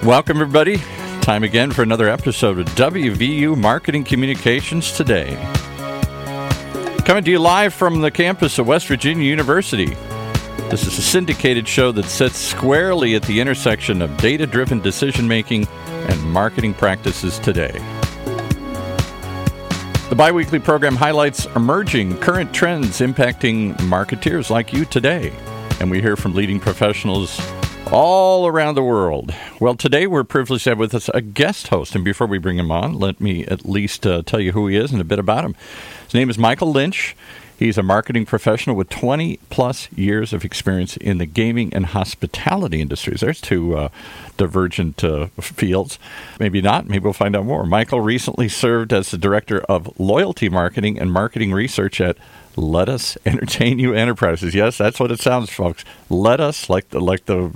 Welcome, everybody. Time again for another episode of WVU Marketing Communications Today. Coming to you live from the campus of West Virginia University. This is a syndicated show that sits squarely at the intersection of data-driven decision-making and marketing practices today. The biweekly program highlights emerging current trends impacting marketeers like you today. And we hear from leading professionals all around the world. Well, today we're privileged to have with us a guest host. And before we bring him on, let me at least tell you who he is and a bit about him. His name is Michael Lynch. He's a marketing professional with 20-plus years of experience in the gaming and hospitality industries. There's two divergent fields. Maybe not. Maybe we'll find out more. Michael recently served as the Director of Loyalty Marketing and Marketing Research at Let Us Entertain You Enterprises. Yes, that's what it sounds, folks. Let us, like the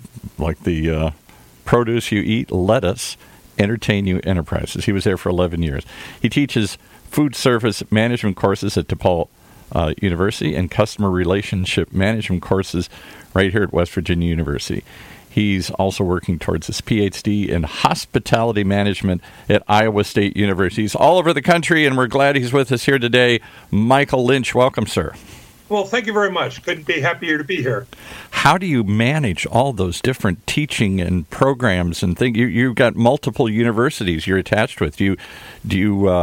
produce you eat, Let Us Entertain You Enterprises. He was there for 11 years. He teaches food service management courses at DePaul University and customer relationship management courses right here at West Virginia University. He's also working towards his PhD in hospitality management at Iowa State University. He's all over the country, and we're glad he's with us here today. Michael Lynch, welcome, sir. Well, thank you very much. Couldn't be happier to be here. How do you manage all those different teaching and programs and things? You've got multiple universities you're attached with. How do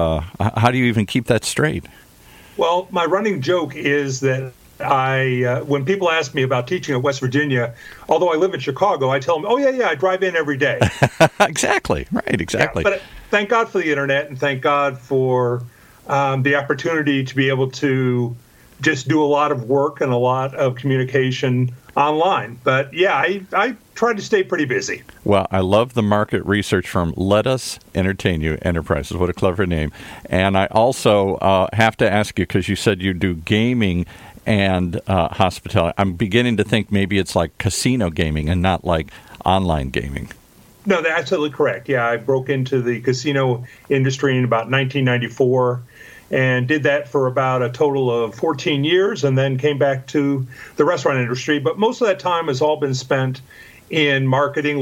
you even keep that straight? Well, my running joke is that when people ask me about teaching at West Virginia, although I live in Chicago, I tell them, oh, yeah, I drive in every day. Exactly. Right, exactly. Yeah, but thank God for the internet, and thank God for the opportunity to be able to just do a lot of work and a lot of communication online. But yeah, I try to stay pretty busy. Well, I love the market research firm Let Us Entertain You Enterprises. What a clever name. And I also have to ask you, because you said you do gaming and hospitality. I'm beginning to think maybe it's like casino gaming and not like online gaming. No, that's absolutely correct. Yeah, I broke into the casino industry in about 1994 and did that for about a total of 14 years and then came back to the restaurant industry. But most of that time has all been spent in marketing,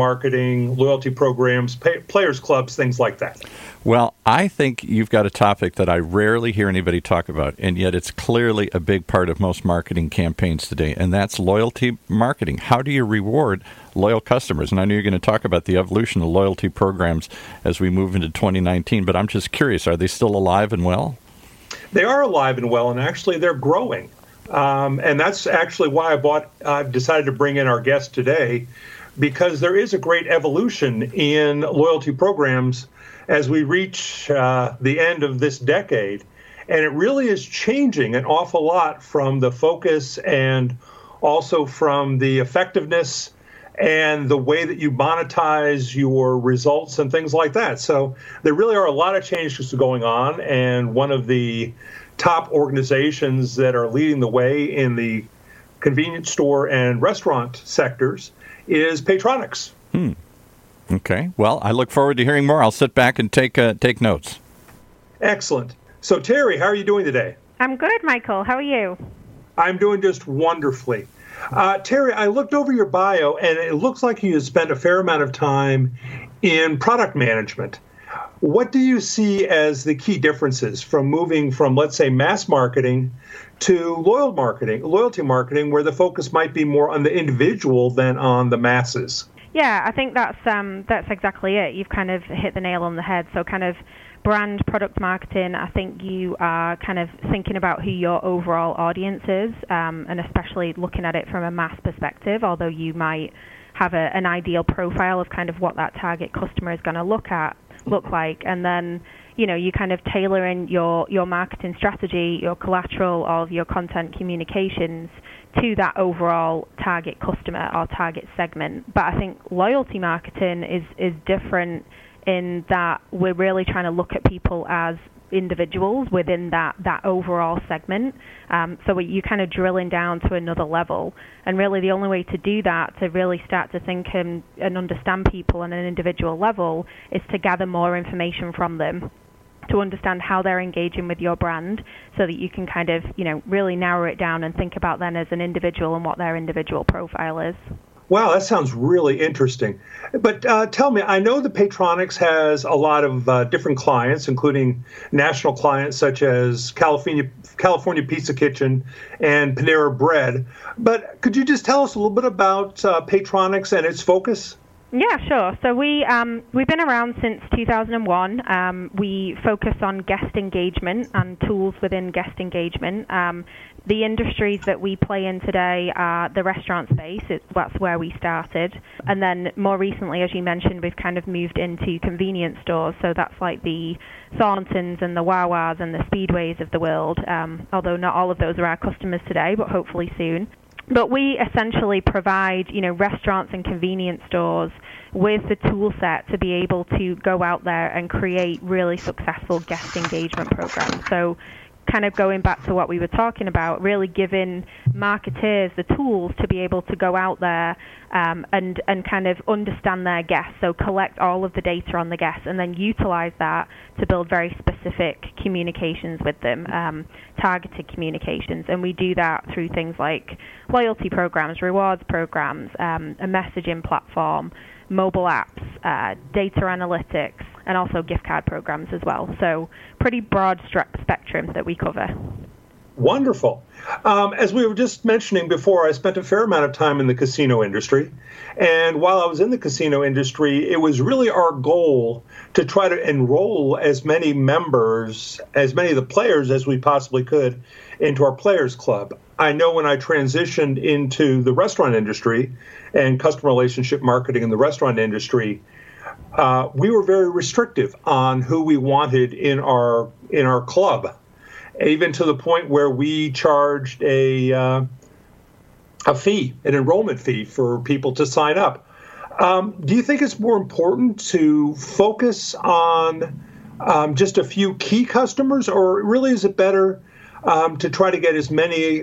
loyalty programs, players clubs, things like that. Well, I think you've got a topic that I rarely hear anybody talk about, and yet it's clearly a big part of most marketing campaigns today, and that's loyalty marketing. How do you reward loyal customers? And I know you're going to talk about the evolution of loyalty programs as we move into 2019, but I'm just curious, are they still alive and well? They are alive and well, and actually they're growing. And that's actually why I've decided to bring in our guest today, because there is a great evolution in loyalty programs as we reach the end of this decade. And it really is changing an awful lot from the focus and also from the effectiveness and the way that you monetize your results and things like that. So there really are a lot of changes going on. And one of the top organizations that are leading the way in the convenience store and restaurant sectors is Paytronix. Okay. Well, I look forward to hearing more. I'll sit back and take notes. Excellent. So, Terry, how are you doing today? I'm good, Michael. How are you? I'm doing just wonderfully. Terry, I looked over your bio, and it looks like you spent a fair amount of time in product management. What do you see as the key differences from moving from, let's say, mass marketing to loyalty marketing, where the focus might be more on the individual than on the masses? Yeah, I think that's exactly it. You've kind of hit the nail on the head. So kind of brand product marketing, I think you are kind of thinking about who your overall audience is, and especially looking at it from a mass perspective, although you might have an ideal profile of kind of what that target customer is going to look like. And then, you kind of tailor in your marketing strategy, your collateral, all of your content communications to that overall target customer or target segment. But I think loyalty marketing is different in that we're really trying to look at people as individuals within that overall segment. So you're kind of drilling down to another level. And really the only way to do that, to really start to think and understand people on an individual level, is to gather more information from them, to understand how they're engaging with your brand, so that you can kind of, really narrow it down and think about them as an individual and what their individual profile is. Wow, that sounds really interesting. But tell me, I know that Paytronix has a lot of different clients, including national clients such as California Pizza Kitchen and Panera Bread. But could you just tell us a little bit about Paytronix and its focus? Yeah, sure. So we've been around since 2001. We focus on guest engagement and tools within guest engagement. The industries that we play in today are the restaurant space. That's where we started. And then more recently, as you mentioned, we've kind of moved into convenience stores. So that's like the Thorntons and the Wawas and the Speedways of the world, although not all of those are our customers today, but hopefully soon. But we essentially provide, restaurants and convenience stores with the tool set to be able to go out there and create really successful guest engagement programs. So kind of going back to what we were talking about, really giving marketeers the tools to be able to go out there and kind of understand their guests, so collect all of the data on the guests and then utilize that to build very specific communications with them, targeted communications. And we do that through things like loyalty programs, rewards programs, a messaging platform, mobile apps, data analytics, and also gift card programs as well. So pretty broad spectrum that we cover. Wonderful. As we were just mentioning before, I spent a fair amount of time in the casino industry. And while I was in the casino industry, it was really our goal to try to enroll as many members, as many of the players as we possibly could into our Players Club. I know when I transitioned into the restaurant industry and customer relationship marketing in the restaurant industry, we were very restrictive on who we wanted in our club, even to the point where we charged a fee, an enrollment fee for people to sign up. Do you think it's more important to focus on just a few key customers, or really is it better to try to get as many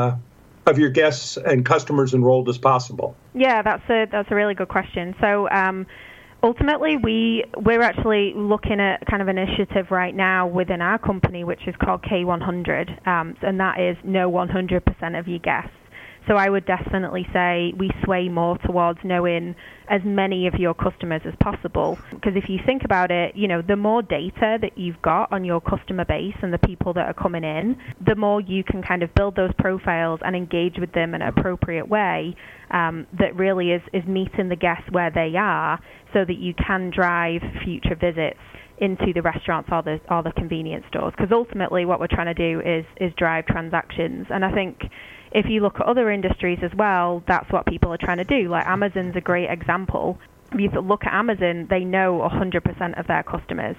of your guests and customers enrolled as possible? Yeah, that's a really good question. So ultimately, we're actually looking at kind of an initiative right now within our company, which is called K100, and that is know 100% of your guests. So I would definitely say we sway more towards knowing as many of your customers as possible. Because if you think about it, the more data that you've got on your customer base and the people that are coming in, the more you can kind of build those profiles and engage with them in an appropriate way that really is meeting the guests where they are, so that you can drive future visits into the restaurants or the convenience stores. Because ultimately what we're trying to do is drive transactions. And I think if you look at other industries as well, that's what people are trying to do. Like Amazon's a great example. If you look at Amazon, they know 100% of their customers.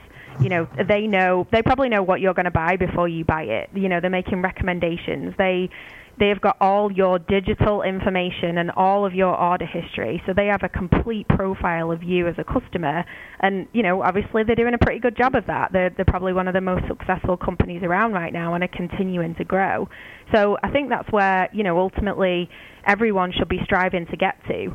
They probably know what you're going to buy before you buy it. They're making recommendations. They've got all your digital information and all of your order history. So they have a complete profile of you as a customer. And, obviously they're doing a pretty good job of that. They're probably one of the most successful companies around right now and are continuing to grow. So I think that's where, ultimately everyone should be striving to get to.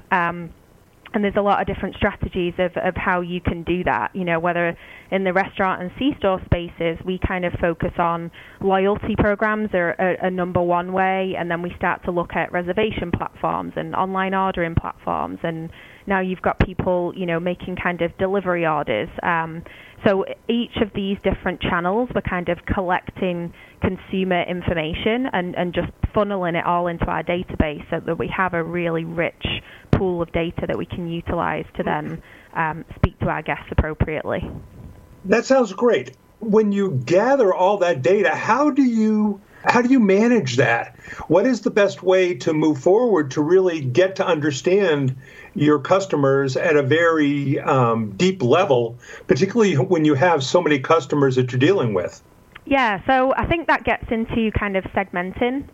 And there's a lot of different strategies of how you can do that. Whether in the restaurant and C-store spaces, we kind of focus on loyalty programs are a number one way, and then we start to look at reservation platforms and online ordering platforms, and now you've got people, making kind of delivery orders. So each of these different channels, we're kind of collecting consumer information and just funneling it all into our database so that we have a really rich pool of data that we can utilize to then speak to our guests appropriately. That sounds great. When you gather all that data, how do you manage that? What is the best way to move forward to really get to understand your customers at a very deep level, particularly when you have so many customers that you're dealing with? Yeah, so I think that gets into kind of segmentation.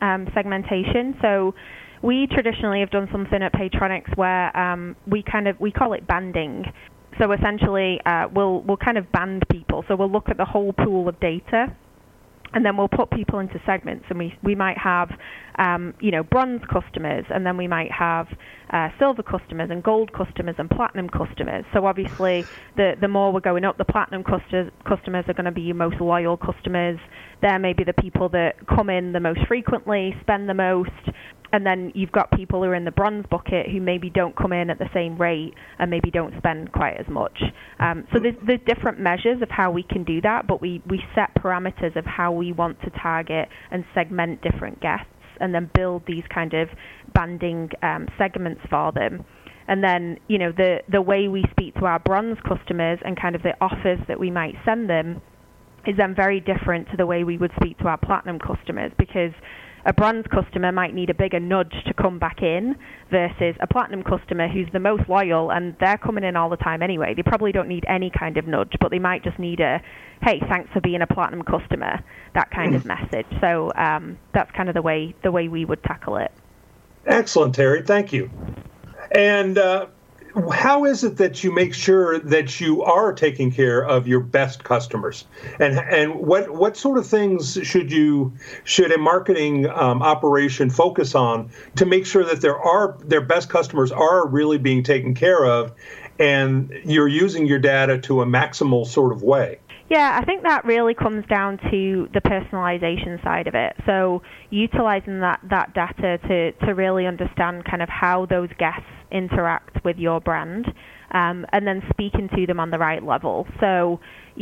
So we traditionally have done something at Paytronix where we call it banding. So essentially, we'll kind of band people. So we'll look at the whole pool of data, and then we'll put people into segments. And we might have, bronze customers, and then we might have silver customers and gold customers and platinum customers. So obviously, the more we're going up, the platinum customers are going to be your most loyal customers. They're maybe the people that come in the most frequently, spend the most. And then you've got people who are in the bronze bucket who maybe don't come in at the same rate and maybe don't spend quite as much. So there's different measures of how we can do that, but we set parameters of how we want to target and segment different guests and then build these kind of banding segments for them. And then, the way we speak to our bronze customers and kind of the offers that we might send them is then very different to the way we would speak to our platinum customers, because a bronze customer might need a bigger nudge to come back in versus a platinum customer who's the most loyal and they're coming in all the time anyway. They probably don't need any kind of nudge, but they might just need a, hey, thanks for being a platinum customer, that kind of message. So that's kind of the way we would tackle it. Excellent, Terry. Thank you. And how is it that you make sure that you are taking care of your best customers? And what sort of things should a marketing operation focus on to make sure that their best customers are really being taken care of and you're using your data to a maximal sort of way? Yeah, I think that really comes down to the personalization side of it. So utilizing that data to really understand kind of how those guests interact with your brand, and then speaking to them on the right level. So,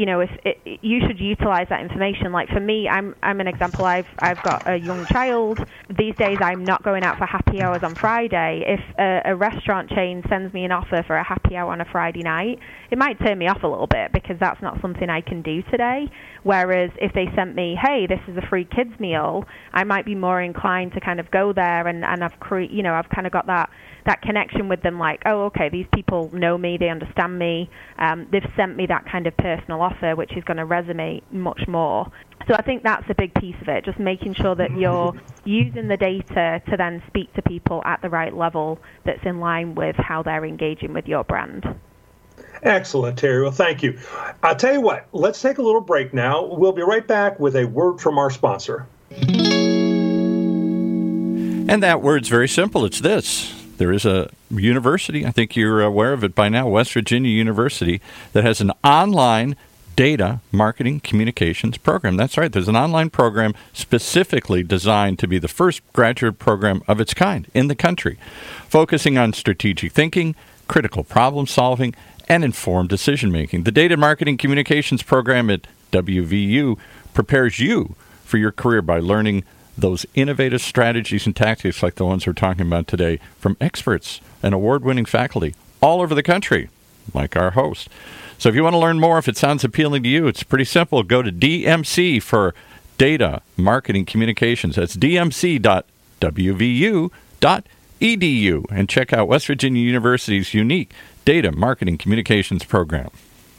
you should utilize that information. Like for me, I'm an example. I've got a young child. These days, I'm not going out for happy hours on Friday. If a restaurant chain sends me an offer for a happy hour on a Friday night, it might turn me off a little bit because that's not something I can do today. Whereas if they sent me, hey, this is a free kids meal, I might be more inclined to kind of go there and I've kind of got that connection with them, like, oh, okay, these people know me, they understand me, they've sent me that kind of personal offer, which is going to resonate much more. So I think that's a big piece of it, just making sure that you're using the data to then speak to people at the right level that's in line with how they're engaging with your brand. Excellent, Terry. Well, thank you. I'll tell you what, let's take a little break now. We'll be right back with a word from our sponsor. And that word's very simple. It's this. There is a university, I think you're aware of it by now, West Virginia University, that has an online data marketing communications program. That's right. There's an online program specifically designed to be the first graduate program of its kind in the country, focusing on strategic thinking, critical problem solving, and informed decision making. The Data Marketing Communications program at WVU prepares you for your career by learning those innovative strategies and tactics like the ones we're talking about today from experts and award-winning faculty all over the country, like our host. So if you want to learn more, if it sounds appealing to you, it's pretty simple. Go to DMC for Data Marketing Communications. That's dmc.wvu.edu and check out West Virginia University's unique Data Marketing Communications program.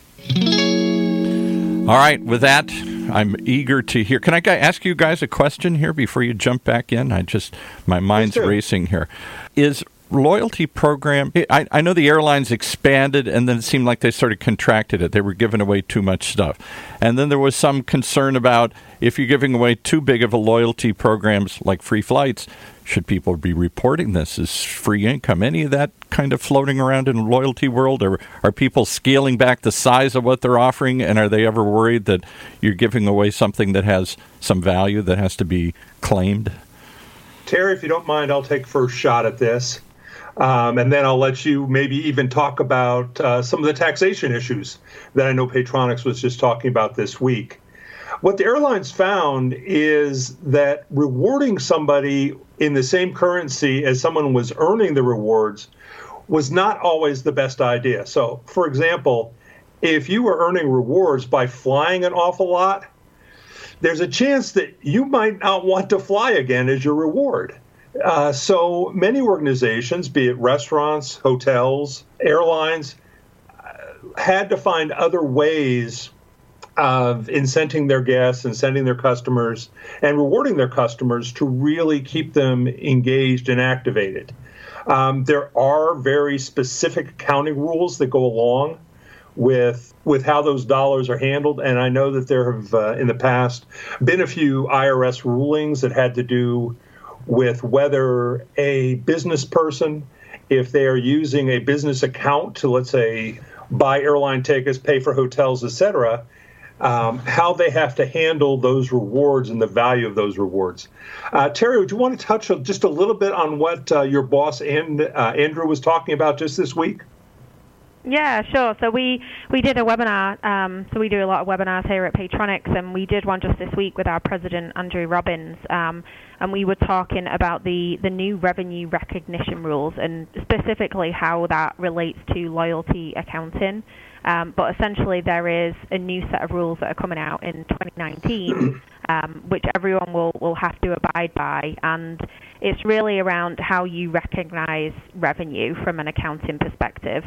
All right, with that, I'm eager to hear. Can I ask you guys a question here before you jump back in? My mind's racing here. Is loyalty program, I know the airlines expanded and then it seemed like they sort of contracted it. They were giving away too much stuff. And then there was some concern about if you're giving away too big of a loyalty programs like free flights, should people be reporting this as free income? Any of that kind of floating around in the loyalty world? Or are people scaling back the size of what they're offering? And are they ever worried that you're giving away something that has some value that has to be claimed? Terry, if you don't mind, I'll take first shot at this. And then I'll let you maybe even talk about some of the taxation issues that I know Paytronix was just talking about this week. What the airlines found is that rewarding somebody in the same currency as someone was earning the rewards was not always the best idea. So, for example, if you were earning rewards by flying an awful lot, there's a chance that you might not want to fly again as your reward. So many organizations, be it restaurants, hotels, airlines, had to find other ways of incenting their guests, incenting their customers, and rewarding their customers to really keep them engaged and activated. There are very specific accounting rules that go along with how those dollars are handled, and I know that there have, in the past, been a few IRS rulings that had to do with whether a business person, if they are using a business account to, let's say, buy airline tickets, pay for hotels, etc., how they have to handle those rewards and the value of those rewards. Terry, would you want to touch just a little bit on what your boss and Andrew was talking about just this week? Yeah, sure. So we did a webinar. So we do a lot of webinars here at Paytronix, and we did one just this week with our president, Andrew Robbins, and we were talking about the new revenue recognition rules and specifically how that relates to loyalty accounting. But essentially, there is a new set of rules that are coming out in 2019, which everyone will have to abide by, and it's really around how you recognize revenue from an accounting perspective.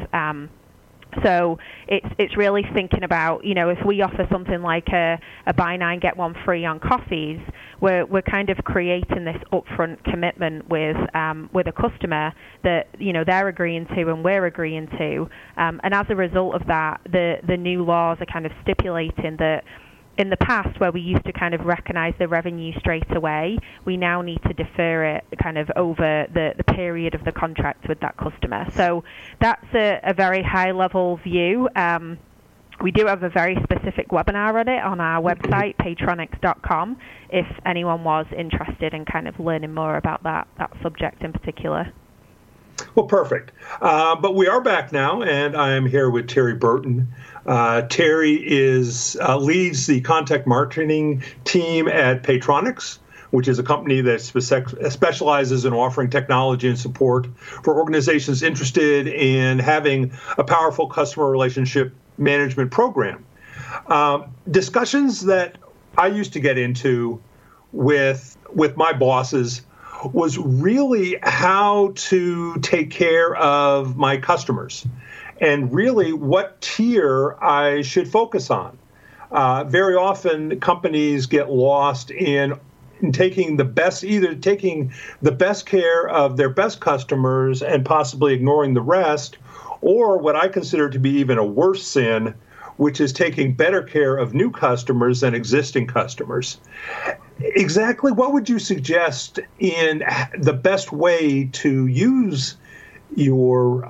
So it's really thinking about, if we offer something like a buy 9 get 1 free on coffees, we're kind of creating this upfront commitment with a customer that they're agreeing to and we're agreeing to, and as a result of that, the new laws are kind of stipulating that in the past, where we used to kind of recognize the revenue straight away, we now need to defer it kind of over the period of the contract with that customer. So that's a very high-level view. We do have a very specific webinar on it on our website, paytronix.com, if anyone was interested in kind of learning more about that subject in particular. Well, perfect. But we are back now, and I am here with Terry Burton. Terry leads the contact marketing team at Paytronix, which is a company that specializes in offering technology and support for organizations interested in having a powerful customer relationship management program. Discussions that I used to get into with my bosses was really how to take care of my customers and really what tier I should focus on. Very often companies get lost in taking the best care of their best customers and possibly ignoring the rest, or what I consider to be even a worse sin, which is taking better care of new customers than existing customers. Exactly what would you suggest in the best way to use your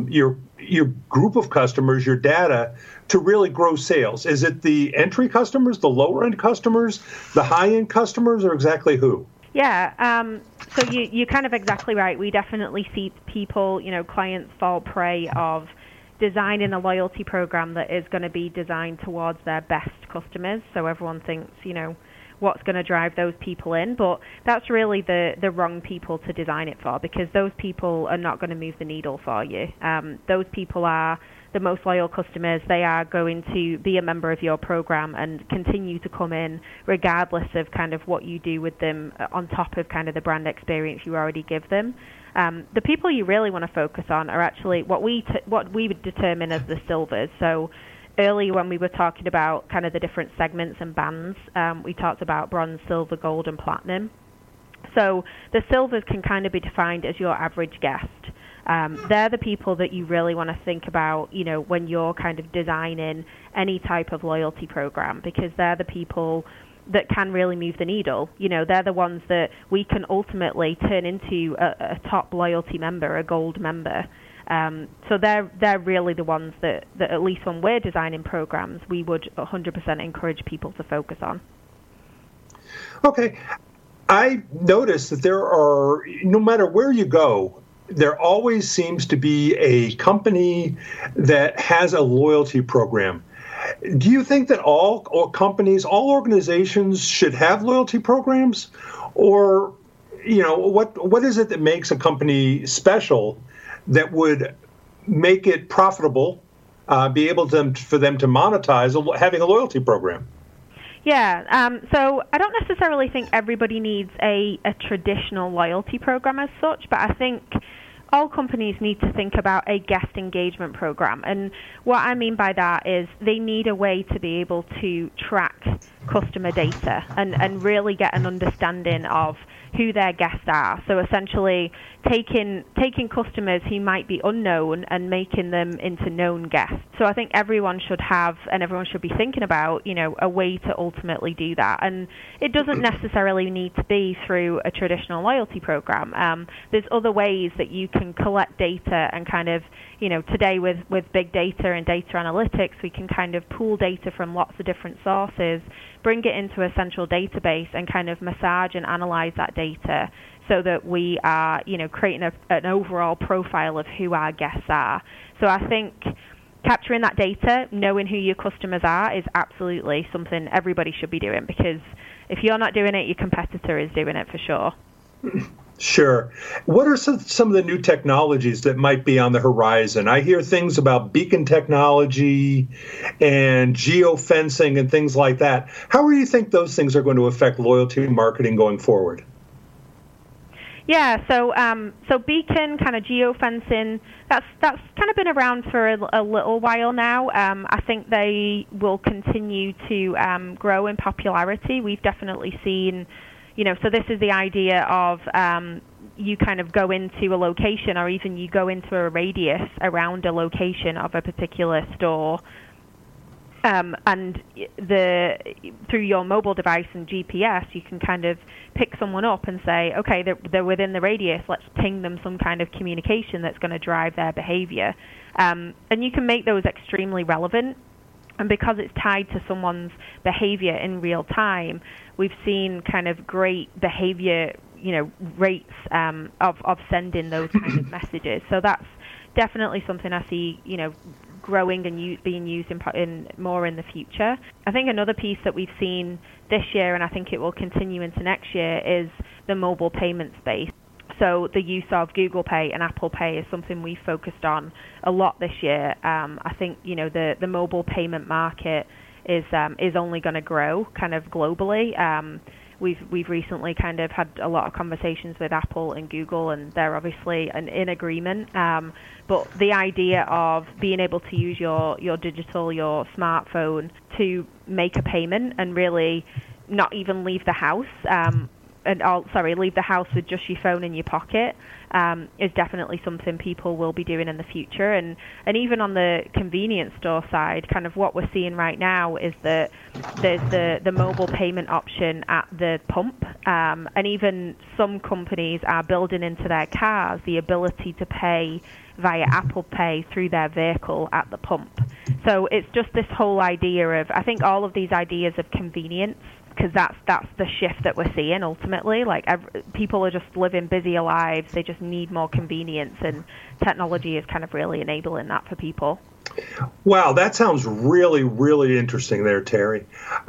group of customers, your data, to really grow sales? Is it the entry customers, the lower end customers, the high end customers, or exactly who? Yeah, so you're kind of exactly right. We definitely see people, clients fall prey of designing a loyalty program that is going to be designed towards their best customers. So everyone thinks, what's going to drive those people in, but that's really the wrong people to design it for, because those people are not going to move the needle for you. Those people are the most loyal customers. They are going to be a member of your program and continue to come in regardless of kind of what you do with them on top of kind of the brand experience you already give them. The people you really want to focus on are actually what we would determine as the silvers. So earlier when we were talking about kind of the different segments and bands, we talked about bronze, silver, gold, and platinum. So the silvers can kind of be defined as your average guest. They're the people that you really want to think about, when you're kind of designing any type of loyalty program, because they're the people that can really move the needle. They're the ones that we can ultimately turn into a top loyalty member, a gold member. So they're really the ones that at least when we're designing programs, we would 100% encourage people to focus on. Okay. I noticed that there are, no matter where you go, there always seems to be a company that has a loyalty program. Do you think that all companies, all organizations should have loyalty programs? Or, what is it that makes a company special that would make it profitable, be able for them to monetize having a loyalty program? Yeah, so I don't necessarily think everybody needs a traditional loyalty program as such, but I think all companies need to think about a guest engagement program. And what I mean by that is they need a way to be able to track customer data and really get an understanding of who their guests are. So essentially taking customers who might be unknown and making them into known guests. So I think everyone should have, and everyone should be thinking about, a way to ultimately do that. And it doesn't necessarily need to be through a traditional loyalty program. There's other ways that you can collect data and kind of, today with big data and data analytics, we can kind of pool data from lots of different sources, bring it into a central database and kind of massage and analyze that data so that we are, creating an overall profile of who our guests are. So I think capturing that data, knowing who your customers are, is absolutely something everybody should be doing, because if you're not doing it, your competitor is doing it for sure. Sure. What are some of the new technologies that might be on the horizon? I hear things about beacon technology and geofencing and things like that. How do you think those things are going to affect loyalty marketing going forward? Yeah, so beacon, kind of geofencing, that's kind of been around for a little while now. I think they will continue to grow in popularity. We've definitely seen, so this is the idea of you kind of go into a location, or even you go into a radius around a location of a particular store, and through your mobile device and GPS, you can kind of pick someone up and say, okay, they're within the radius, let's ping them some kind of communication that's going to drive their behavior. And you can make those extremely relevant. And because it's tied to someone's behavior in real time, we've seen kind of great behavior, rates of sending those kind of messages. So that's definitely something I see, growing and being used in more in the future. I think another piece that we've seen this year, and I think it will continue into next year, is the mobile payment space. So the use of Google Pay and Apple Pay is something we focused on a lot this year. I think the mobile payment market is only going to grow kind of globally. We've recently kind of had a lot of conversations with Apple and Google, and they're obviously in agreement. But the idea of being able to use your digital, your smartphone to make a payment and really not even leave the house, leave the house with just your phone in your pocket, is definitely something people will be doing in the future. And even on the convenience store side, kind of what we're seeing right now is that there's the mobile payment option at the pump, and even some companies are building into their cars the ability to pay via Apple Pay through their vehicle at the pump. So it's just this whole idea of, I think all of these ideas of convenience, because that's the shift that we're seeing ultimately. Like people are just living busier lives. They just need more convenience, and technology is kind of really enabling that for people. Wow, that sounds really, really interesting there, Terry.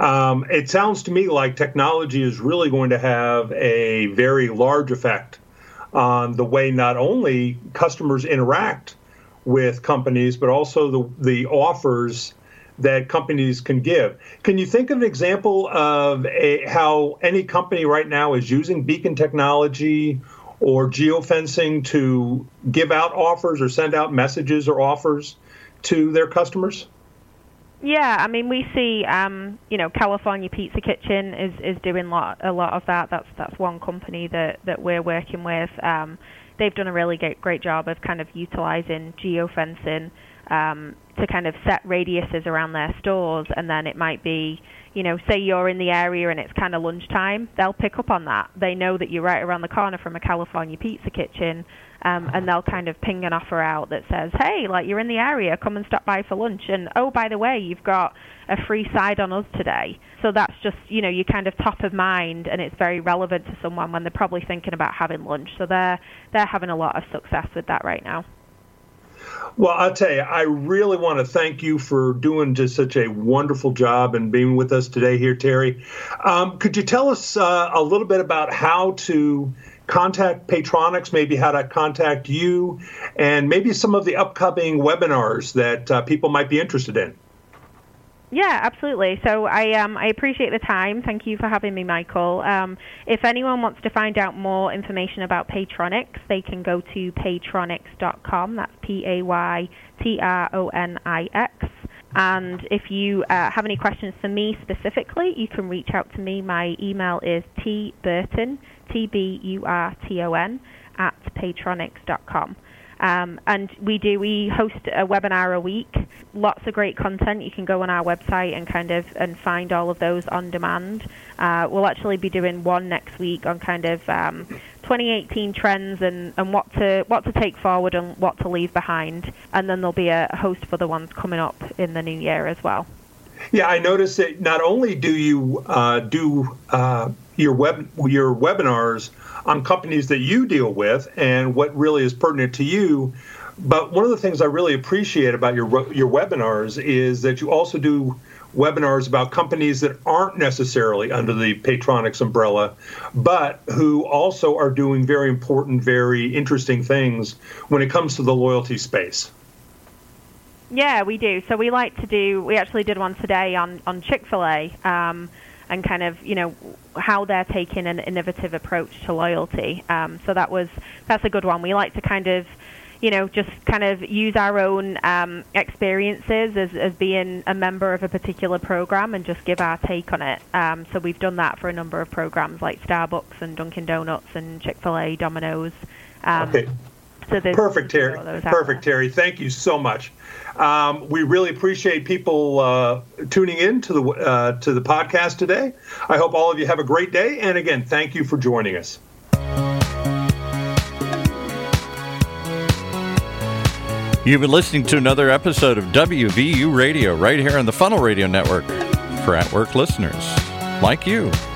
It sounds to me like technology is really going to have a very large effect on the way not only customers interact with companies, but also the offers that companies can give. Can you think of an example of how any company right now is using beacon technology or geofencing to give out offers or send out messages or offers to their customers? Yeah, I mean, we see, California Pizza Kitchen is doing a lot of that. That's one company that we're working with. They've done a really great job of kind of utilizing geofencing to kind of set radiuses around their stores, and then it might be, say you're in the area and it's kind of lunchtime, they'll pick up on that. They know that you're right around the corner from a California Pizza Kitchen, and they'll kind of ping an offer out that says, hey, like, you're in the area, come and stop by for lunch, and oh, by the way, you've got a free side on us today. So that's just, you're kind of top of mind, and it's very relevant to someone when they're probably thinking about having lunch. So they're having a lot of success with that right now. Well, I'll tell you, I really want to thank you for doing just such a wonderful job and being with us today here, Terry. Could you tell us a little bit about how to contact Paytronix, maybe how to contact you, and maybe some of the upcoming webinars that people might be interested in? Yeah, absolutely. So I appreciate the time. Thank you for having me, Michael. If anyone wants to find out more information about Paytronix, they can go to paytronix.com. That's Paytronix. And if you have any questions for me specifically, you can reach out to me. My email is tburton, TBURTON, @paytronix.com. And we host a webinar a week, lots of great content. You can go on our website and find all of those on demand. We'll actually be doing one next week on 2018 trends and what to take forward and what to leave behind. And then there'll be a host of other ones coming up in the new year as well. Yeah, I noticed that not only do you do your webinars on companies that you deal with and what really is pertinent to you, but one of the things I really appreciate about your webinars is that you also do webinars about companies that aren't necessarily under the Paytronix umbrella, but who also are doing very important, very interesting things when it comes to the loyalty space. Yeah, we do. So we actually did one today on Chick-fil-A, and how they're taking an innovative approach to loyalty. So that's a good one. We like to use our own experiences as being a member of a particular program and just give our take on it. So we've done that for a number of programs like Starbucks and Dunkin' Donuts and Chick-fil-A, Domino's. Okay. So perfect, Terry. Perfect, Terry. Thank you so much. We really appreciate people tuning in to the podcast today. I hope all of you have a great day. And again, thank you for joining us. You've been listening to another episode of WVU Radio right here on the Funnel Radio Network for at-work listeners like you.